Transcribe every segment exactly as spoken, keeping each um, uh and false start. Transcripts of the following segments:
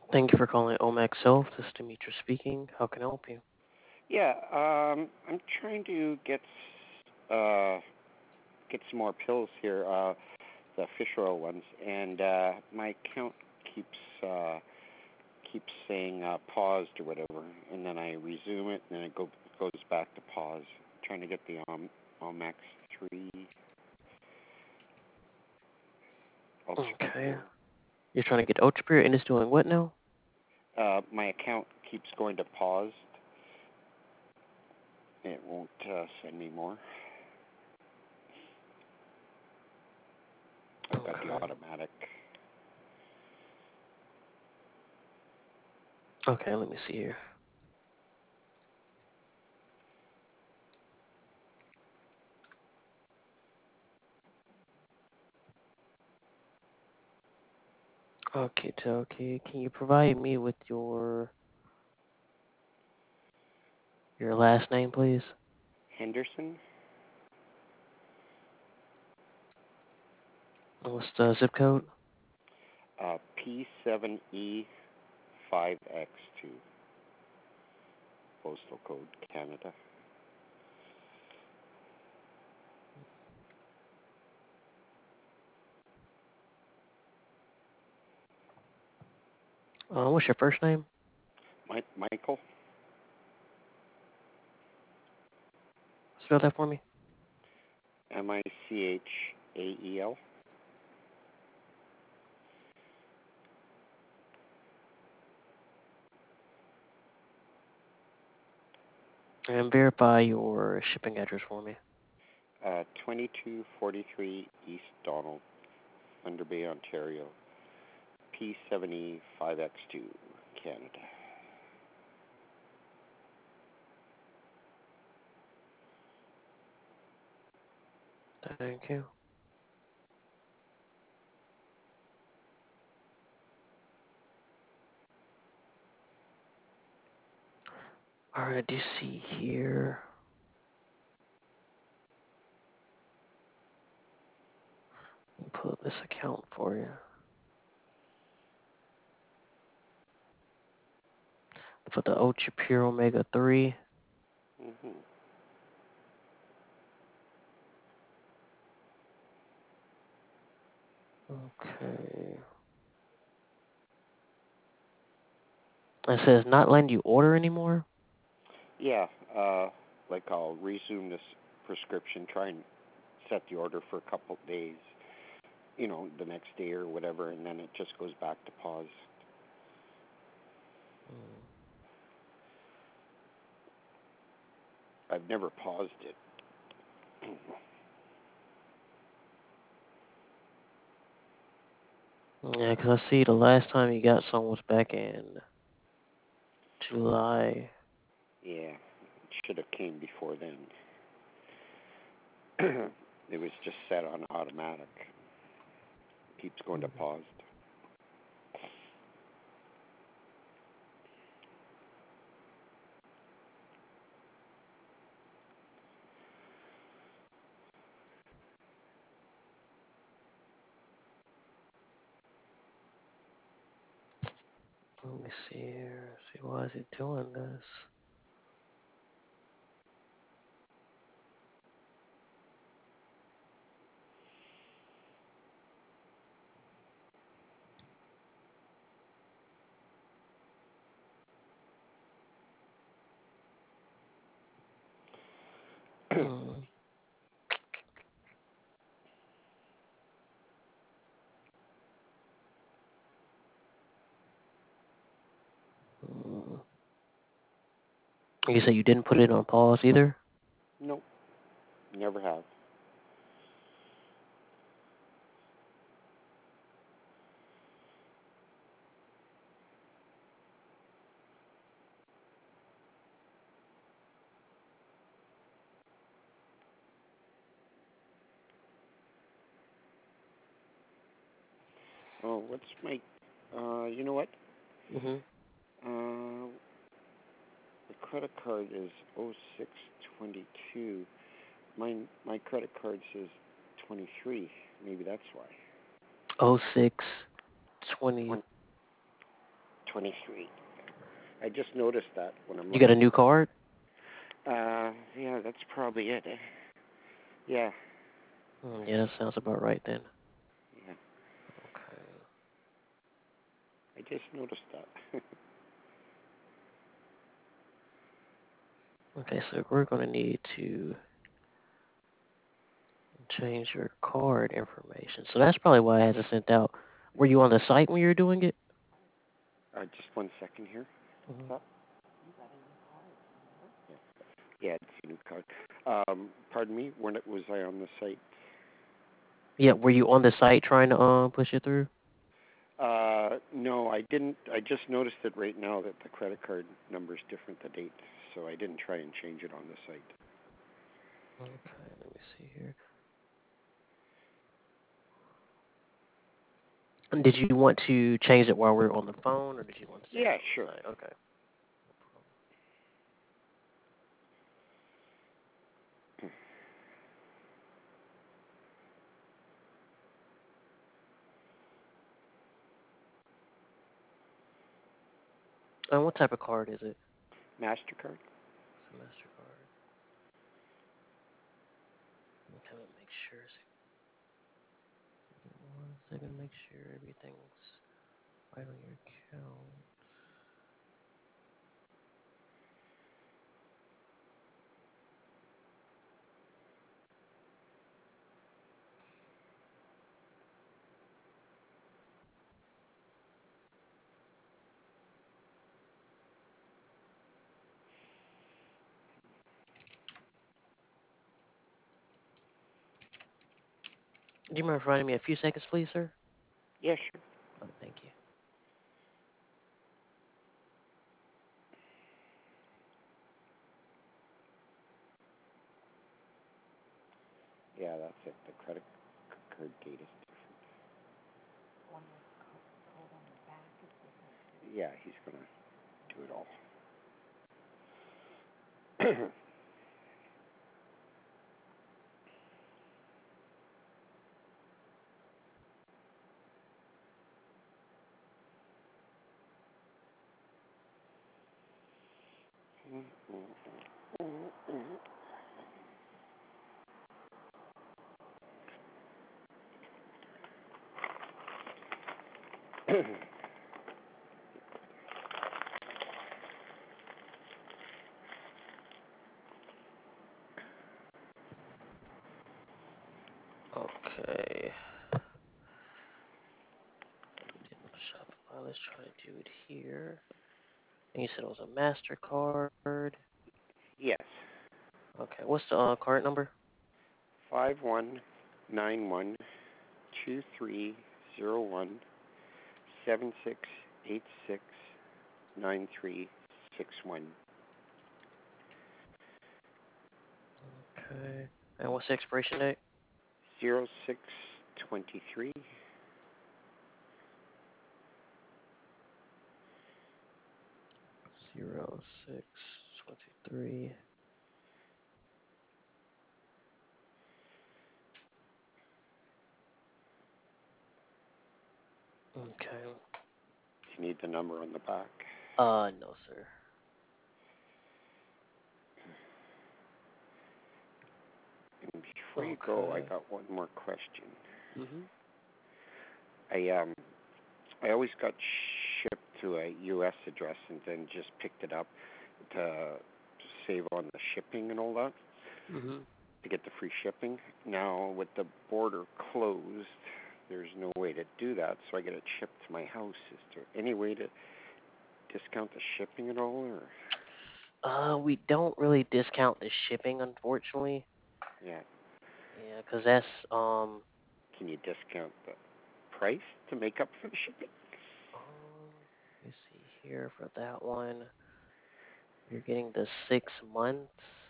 Thank you for calling Omax Self. This is Demetra speaking. How can I help you? Yeah, um, I'm trying to get uh, get some more pills here, uh, the fish oil ones, and uh, my account keeps uh, keeps saying uh, paused or whatever, and then I resume it, and then it go, goes back to pause. Trying to get the um, Omax three Ultra Okay. Pure. You're trying to get Ultrapure and it's doing what now? Uh, my account keeps going to paused. It won't uh, send me more. I've got the Okay. automatic. Okay, let me see here. Okay, okay. Can you provide me with your your last name, please? Henderson, And what's the zip code? uh, P seven E five X two, postal code Canada. Uh, what's your first name? Mike, Michael, Spell that for me. M I C H A E L. And verify your shipping address for me. Uh, twenty-two forty-three East Donald, Thunder Bay, Ontario. P seven E five X two, Canada. Thank you. Alright, do you see here? Let me pull up this account for you. For the Ultrapure Omega three. Mm-hmm. Okay. It says not letting you order anymore. Yeah, uh, like I'll resume this prescription, try and set the order for a couple of days, you know, the next day or whatever, and then it just goes back to pause. Mm. I've never paused it. Yeah, because I see the last time you got some was back in July. Yeah, it should have came before then. It was just set on automatic. Keeps going to Mhm. paused. Let me see here. See why is it doing this? Mm. Mm. You said you didn't put it on pause either? Nope, never have. Oh, what's my? Uh, you know what? Mm-hmm. Uh, the credit card is oh six twenty-two. My my credit card says twenty-three. Maybe that's why. Oh six twenty. Twenty twenty-three. I just noticed that when I'm You got a new card? Uh, yeah, that's probably it. eh? Yeah, Mm, yeah, that sounds about right then. yeah. Okay. I just noticed that. Okay, so we're going to need to change your card information. So that's probably why I had to sent out. Were you on the site when you were doing it? uh, just one second here. Mm-hmm. Oh, yeah, it's a new card. Um, pardon me. When it was I on the site? Yeah, were you on the site trying to um push it through? Uh, no, I didn't. I just noticed it right now that the credit card number is different, the date. So I didn't try and change it on the site. Okay, let me see here. And did you want to change it while we are on the phone, or did you want to change Yeah, it on sure. the site? Okay. And what type of card is it? Mastercard. It's a MasterCard. Okay, let me make sure. Give me one second, make sure everything's right on your account. Do you mind providing me a few seconds, please, sir? Yeah, sure. Oh, thank you. Yeah, that's it. The credit card date is different. Yeah, he's gonna do it all. Okay. Shopify. Let's try to do it here. And you said it was a MasterCard. Yes. Okay. What's the uh, card number? Five one nine one two three zero one seven six eight six nine three six one. Okay. And what's the expiration date? Zero six twenty three. Zero six twenty-three. Okay. Do you need the number on the back? Uh, no, sir. And before you go, I Okay. got one more question. Mhm. I um I always got shipped to a U S address and then just picked it up to, to save on the shipping and all that, Mhm. to get the free shipping. Now with the border closed, there's no way to do that, so I get it shipped to my house. Is there any way to discount the shipping at all, or Uh, we don't really discount the shipping, unfortunately. yeah? Yeah, 'cause that's um. Can you discount the price to make up for the shipping? Um, let me see here for that one. You're getting the six months.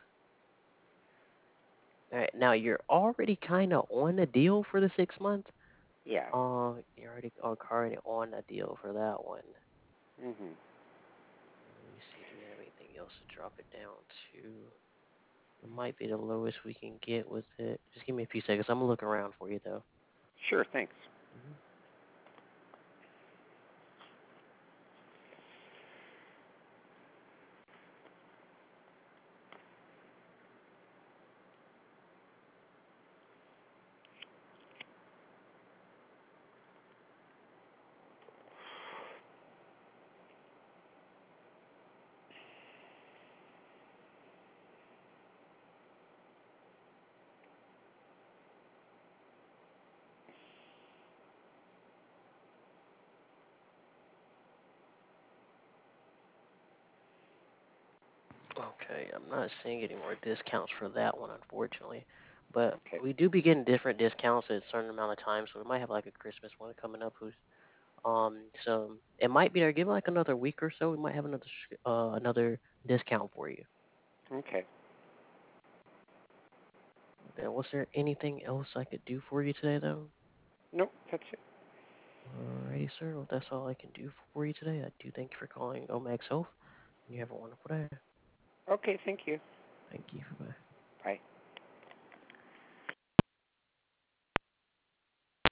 All right, now you're already kind of on a deal for the six months. Yeah. Uh, you're already uh, already on a deal for that one. Mhm. Let me see. Do we have anything else to drop it down to? It might be the lowest we can get with it. Just give me a few seconds. I'm gonna look around for you though. Sure. Thanks. Mhm. Okay, I'm not seeing any more discounts for that one, unfortunately. But Okay. we do be getting different discounts at a certain amount of time, so we might have like a Christmas one coming up. Who's um, so it might be there. Give it like another week or so. We might have another sh- uh another discount for you. Okay. Okay, was there anything else I could do for you today, though? Nope, that's it. Alrighty, sir. Well, that's all I can do for you today. I do thank you for calling Omax Health, and you have a wonderful day. Okay, thank you. Thank you. Bye. Bye.